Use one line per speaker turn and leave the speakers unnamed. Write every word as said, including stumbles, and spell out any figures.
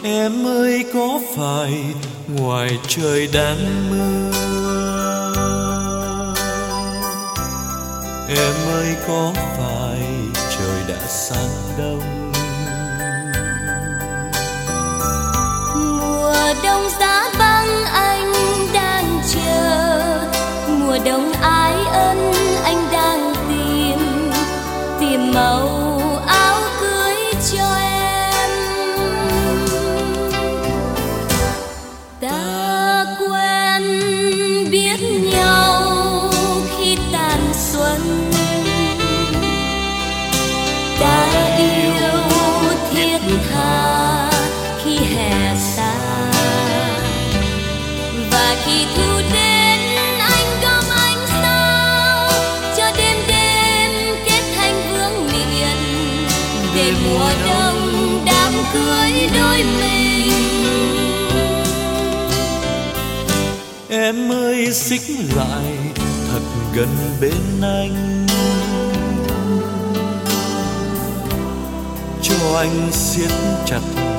Em ơi có phải ngoài trời đang mưa? Em ơi có phải trời đã sang đông?
Mùa đông giá băng anh đang chờ, mùa đông ái ân anh đang tìm, tìm màu áo cưới cho em. Ta quen biết nhau khi tàn xuân, ta yêu thiết tha khi hè xa, và khi thu đến anh gom ánh sao cho đêm đêm kết thành vương miện, để mùa đông đám cưới đôi mình.
Em ơi xích lại thật gần bên anh, cho anh siết chặt